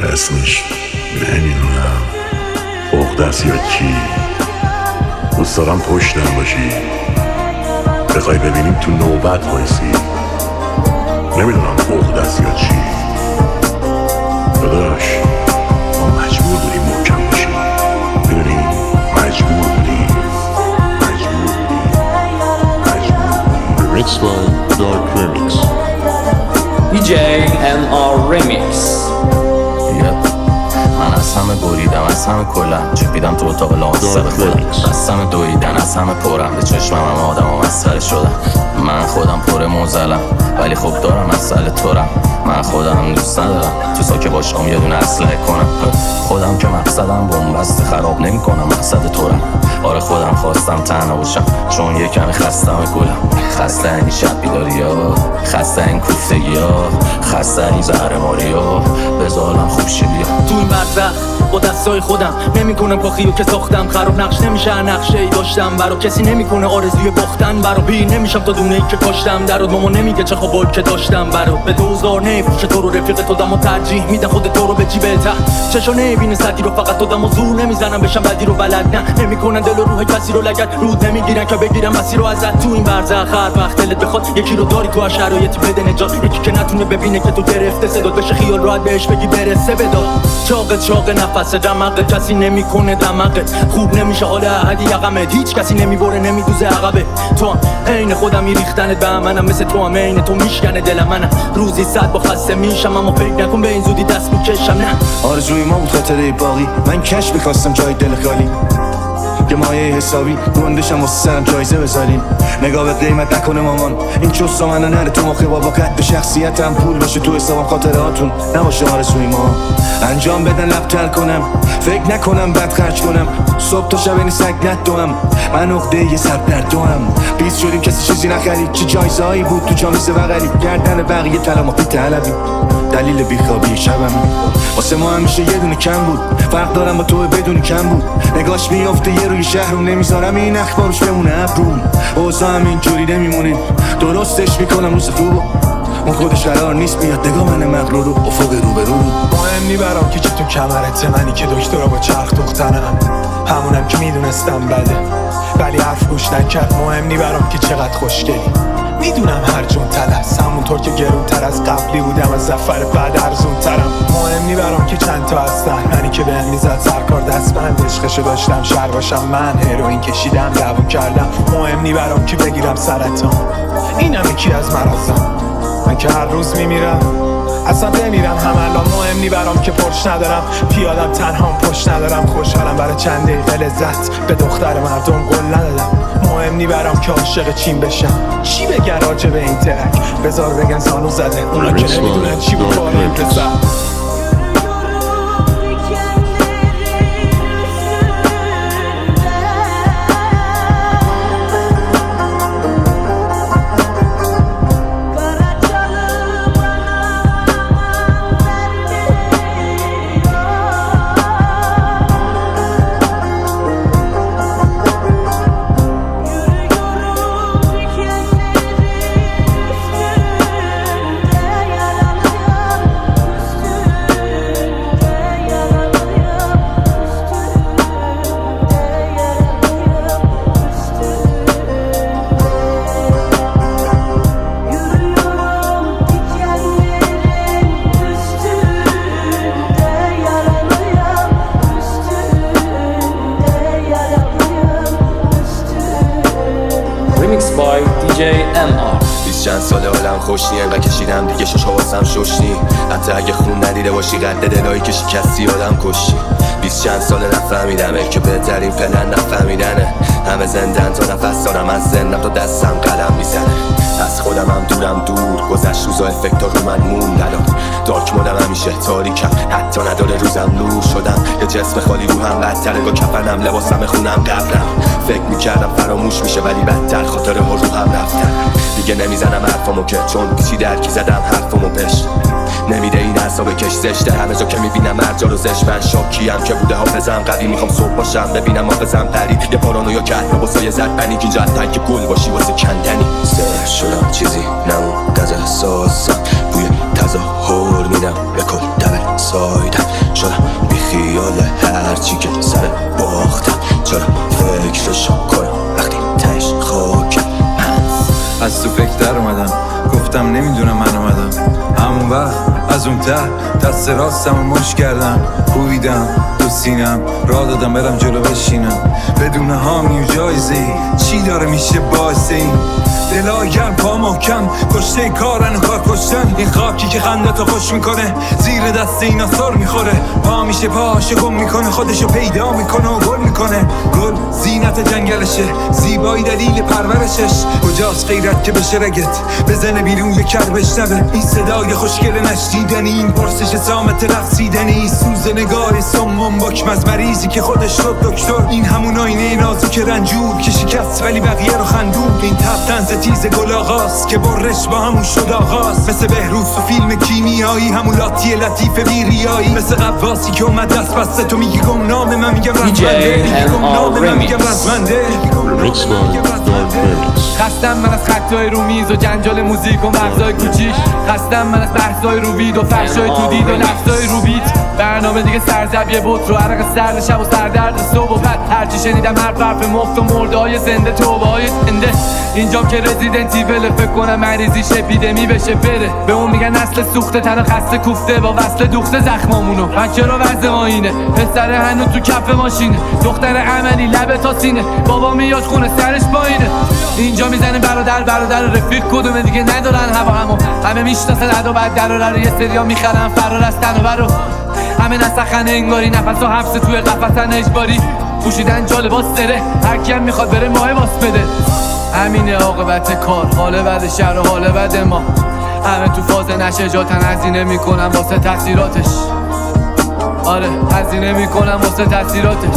اسمش نمیدونم عقده‌ست یا چی. دوست دارم پشتم باشی، بخوای ببینیم تو نوبت وایسی. نمیدونم عقده‌ست یا چی داداش، ما مجبور بودیم محکم باشیم. میدونی مجبور بودیم. Remixed by Dark Remix. DJ NR Remix. من از همه بریدم، از همه کلم چپیدم تو اتاق لامصب خودم. از همه دویدن، از همه پرم به چشمم هم آدم و مسخره شدم. من خودم پر موزلم ولی خب دارم مسئله تورم. من خودم دوست ندارم تو ساکه باشم یه دونه اسلحه کنم. خودم که مقصدم بنبست خراب نمی کنم، مقصد تورم. آره خودم خواستم تنها باشم چون یه کمی خستم گلم. خسته این شب بیداری ها، خسته این کوفتگی ها، خسته این زهرماری ها. بذارم خوب شی بیا تو این برزخ با دستای خودم نمیکنم کاخیو که ساختم. خراب نقش نمیشه نقشه ای داشتم برا کسی نمیکنه آرزوی باختن. برا بی نمیشم تا دونه ای که کاشتم درات. ماما نمیگه چه خوابایی که داشتم برا. به دوزار نمیفروشه تو رو رفیق تو دم و ترجیح میده خود تو رو به جیبه ته. چشا نمیبینه سدی رو فقط تو دم و زور نمیزنم بشم بدی رو بلد نه. نمیکنن دل و روح کسی رو لگد رود نمیگیرن که بگیرم مسیر رو ازت. تو این برزخ هر وقت دلت بخواد یکی رو داری تو هر شرایطی بده نجات. یکی که نتونه ببینه که تو گرفته صدات بشه خیال راحت بهش بگی برسه بداد. چاق نفس دماغت کسی نمیکنه دماغت خوب نمیشه حال احدی یقمت. هیچ کسی نمیبره نمیدوزه عقبه. تو هم عین خودم میریختنت به منم مثل تو هم عین تو میشکنه دل منم. روزی صد با خسته میشم اما فکر نکن به این زودی دست میکشم نه. آرزوی ما بود خاطره باقی، من کش میخواستم جای دل خالی. یه مایه حسابی گندشم واسه سرم جایزه بذارین. نگاه به قیمت نکنه مامان این چوسا منو نره تو مخه بابا. قد شخصیتم پول باشه تو حسابم خاطراتون نباشه آرزوی ما. انجام بدن لب تر کنم فکر نکنم بد خرج کنم. صبح تا شب اینی سگ ندوم من عقده یه سر در دوم. بیز شدیم کسی چیزی نخرید چه جایزه هایی بود تو جامیزه بغلی. گردن بقیه طلا بی طلبی دلیل بیخوابی شبم. واسه ما همیشه یه دونه کم بود، فرق دارم با تو بدون کم بود. نگاش میافته یه روی شهرم نمیذارم این اخبارش بمونه ابروم. اوضاع هم اینجوری نمیمونه درستش میکنم روز خوبو. اون خودش قرار نیست بیاد نگاه من مغرور رو افق رو به رو. مهم نی برام که تو کمرته منی که دکترا با چرخ دختنم. همونم که میدونستم بده ولی حرف گوش نکرد. مهم نی برام که چقدر خوشگلی، میدونم هر جون تلس همونطور که گرون تر از قبلی بودم از زفر بعد ارزون ترم. مهم نی برام که چند تا هستن منی که بهم میزد سرکار دستبند. عشقشو داشتم شر باشم من هروئین کشیدم دعوا کردم. مهم نی برام که بگیرم سرطان اینم یکی از مرضام. من که هر روز میمیرم اصلا بمیرم هم الان. مهم نی برام که پرش ندارم پیادم تنهام پشت ندارم. خوشحالم برای چند دقیقه لذت به دختر مردم قول ندادم. مهم نی برام که عاشق چین بشم چی بگن راجع به این ترک. بذار بگن زانو زده اونا که نمیدونن چی بود کار این پسر. Remixed by DJ NR. چند ساله حالم خوش نی انقدر کشیدم دیگه شش حواسم شش نی. حتی اگه خون ندیده باشی قد دلایی که شکستی آدم کشی. 20 چند ساله نفهمیدمه که بهترین پلن نفهمیدنه. همه زندن تا نفس دارم از زندم تا دستم قلم میزنه. از خودم هم دورم دور گذشت روزا افکتا رو من موند. الان دارک مودم همیشه تاریکم حتی نداره روزم نور شدم. یه جسم خالی روحم بدتره با کفنم لباسم خونم قبرم. فکر میکردم فراموش میشه ولی بدتر خاطره ها روحم رفتن. دیگه نمیزنم حرفامو که چون بیچی درکی زدم حرفامو پشت نمیده این حساب کش زشته. همه جا که میبینم مرجا رو زشت من شاکیم که بوده حافظم قوی. میخوام صبح باشم ببینم حافظم پرید یه پارانویا کرد با یه زد پنیک اینجا که گل باشی واسه کندنی. سر شدم چیزی نمون غذا سازم بوی تظاهر میدم به کل دبل سایدم شدم بی خیال هرچی که سر باختم چرا فکرشو کنم وقتی تش خاکم از تو فکر در اومدم گفتم نمیدونم من اومدم همون وقت از اون ته دست راستم رو مش کردم کوبیدم تو سینم راه دادم برم جلو بشینم بدون حامی و جایزه‌ای چی داره میشه باعث این دلای گرم پا محکم کشته کارن و کار کشتن این خاکی که خندتو خوش میکنه زیر دست اینا سر میخوره پا میشه پاهاشو گم میکنه خودشو پیدا میکنه و گل میکنه گل زینت جنگلشه زیبایی دلیل پرورشش کجاست غیرت که بشه رگت بزنه بیرون یه کر بشنوه این صدای خوشگل نشنیدنی این پرسش سامت رقصیدنی سوز نگاه سمون بکم از مریضی که خودش شد دکتر این همون آینه نازک رنجور که شکست ولی بقیه رو خندون این تب طنز تیز گل آغاز که برش با همون شد آغاز مثل بهروز و فیلم کیمیایی همون لاتی لطیف بیریایی مثل قواسی که اومد دست بسته تو میگی گمنامه من میگم رزمنده میگی گمنامه من میگم رزمنده Remixed by Dark Remix. خستم من از خطای رو میز و جنجال موزیک و مغزای کوچیک خستم من از بحثای رو وید و فحشای تو دید و لفظای رو بیت برنامه دیگه سرزبیه بود رو عرق سرد شب و سردرد صبح و بعد هرچی شنیدم حرف مفت و مرده های زنده توبه های زنده اینجام که رزیدنت ایول فکر کنم مریضیش اپیدمی بشه بره به اون میگن نسل سوخته تن خسته کوفته با وصل دوخته زخمامونو من چرا وضع ما اینه پسر هنوز تو کف ماشینه دختر عملی لبه تا سینه بابا میاد خونه سرش پایینه اینجا میزنه برادر رفیق کدومه دیگه ندارن هوا همه میشناسن ادا بعد دراره یه سریا میخرن فرار از تنوبرو همه نسخن انگاری نفس و حبس توی قفصن اجباری پوشیدن جالباس سره هرکی هم میخواد بره ماه باس بده همینه عاقبت کار حال بد شهر و حال بد ما همه تو فاز نشجاتن هزینه میکنن واسه تاثیراتش آره هزینه میکنن واسه تاثیراتش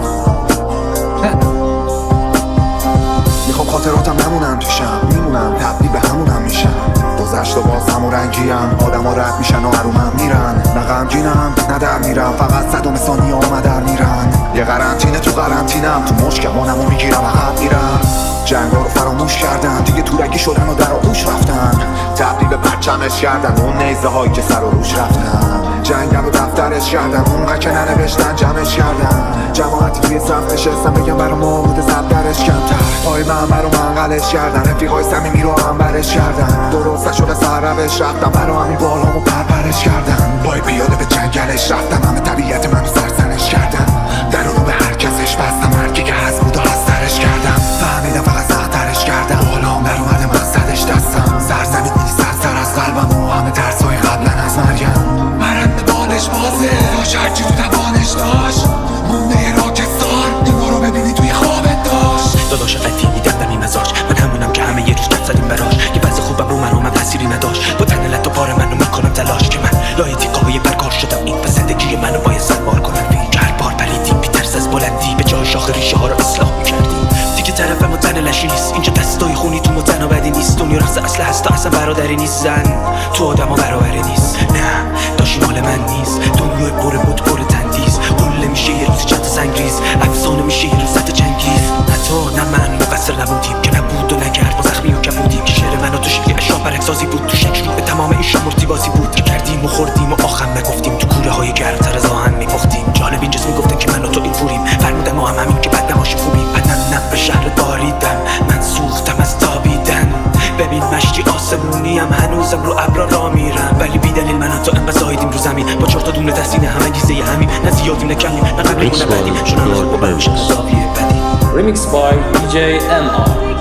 میخوام خاطراتم نمونم توشم میمونم تبدیل به همونم میشم گذشت و باز همون رنگیم آدم ها رد میشن و حرومم میرن نه غمگینم نه در میرم فقط صدام ثانیه آمدر میرن یه قرنطینه تو قرنطینم تو مشکمانمو میگیرم عقب میرم جنگا رو فراموش کردن دیگه تورگی شدن و در آغوش رفتن تبدیل به پرچمش کردن اون نیزه هایی که سر و روش رفتن جنگم و دفترش کردن اونقدر که ننوشتن جمعش کردن جماعتی توی صف نشستن بگم برا مورد زبدرش کمتر پای من رو منقلش کردن رفیقای صمیمی رو هم برش کردن درست نشده سر روش رفتم برا همین بالامو پرپرش کردن پای پیاده به جنگلش رفتم همه طبیعت منو سرزنش کردن در رو به هر کسش بستم هرکی که هست بود و هسترش کردم فهمیدم فقط سخترش کردم حالام در اومده مقصدش دستم سرزمین نیست سر از قلبم و همه ترسای قبلا از مریم مرند بالش بازه داشت هرچی تو توانش داشت مونده یه راکستار این رو ببینی توی خوابت داشت داداش قدیمی دندمی مزاج من همونم که همه یه روز کف زدیم براش یه وضع خوبم رو من تأثیری نداشت با تن لط و پار منو میکنم تلاش که من لای تیکای برگار شدم این و زندگی منو باید سنبار کنم که هر بار پریدیم بی ترس از بلندی به جای شاخ ریشه ها رو اصلاح میکردیم دیگه طرفم و تن لشی نیست اینجا دستای خونی تو متن و بدی نیست دنیا رقص اصل هست اصلا برادری نیست زن تو آدم ها برابری نیست نه داشی مال من نیست دنیای پر بود پر تندیز قله میشه یه روز چند سنگریز افسانه میشه یه روز چنگیز نه تو نه من مقصر نبودیم که نبود و نکرد ما زخمی و کبودیم که شعر من و تو شکلی اشیا برکسازی بود تو شکل به تمام این شامورتی بازی بود که کردیم و خوردیم و آخم نگفتیم تو کوره های گرمتر از آهن میپختیم جالب این جز میگفتن که من و تو این پوریم فرمودم ما هم همین که بد نماشی خوبیم بدنم به شهر باریدم من سوختم از تابیدن ببین مشتی آسمونیم هنوزم رو ابرا را میرم ولی بی دلیل من تو انقدر زایدیم رو زمین با 4 تا دونه دستینه همه گیزه همین نه زیادیم نه کمیم نه قبلیم نه بعدیم شنان خوب با برمیشه زاویه بدیم Remixed by DJ MR